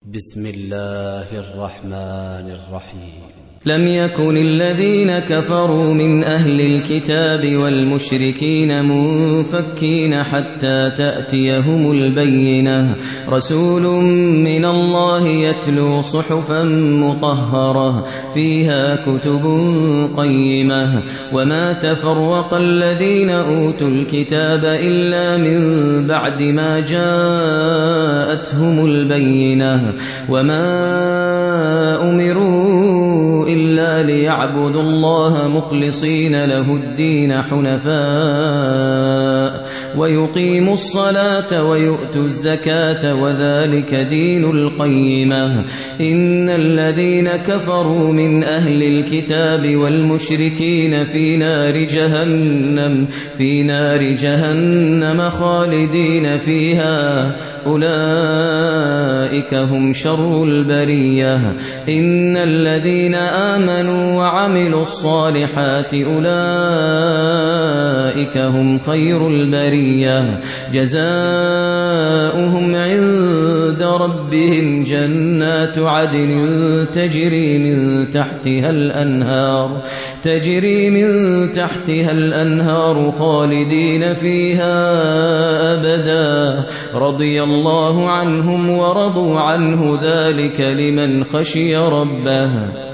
بسم الله الرحمن الرحيم. لم يكن الذين كفروا من أهل الكتاب والمشركين منفكين حتى تأتيهم البينة، رسول من الله يتلو صحفا مطهرة فيها كتب قيمة، وما تفرق الذين أوتوا الكتاب إلا من بعد ما جاءتهم البينة، وما أمروا إلا ليعبدوا الله مخلصين له الدين حنفاء ويقيموا الصلاة ويؤتوا الزكاة وذلك دين القيمة. إن الذين كفروا من أهل الكتاب والمشركين في نار جهنم خالدين فيها، أولئك هم شر البرية. إن الذين آمنوا وعملوا الصالحات أولئك هم خير البرية، جزاؤهم عند ربهم جنات عدن تجري من تحتها الأنهار خالدين فيها أبدا، رضي الله عنهم ورضوا عنه، ذلك لمن خشي ربه.